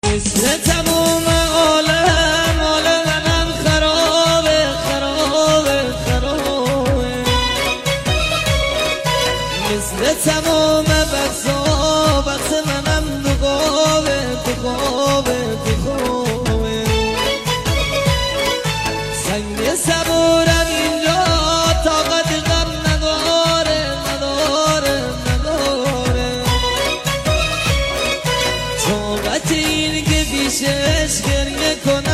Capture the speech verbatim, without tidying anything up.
مثل تموم عالم عالم منم خرابه خرابه خرابه مثل تموم بخصا بخص منم دو قابه دو قابه دو قابه سنگ صبورم اینجا طاقت غم نداره نداره نداره طاقت این که پیشش گریه کنه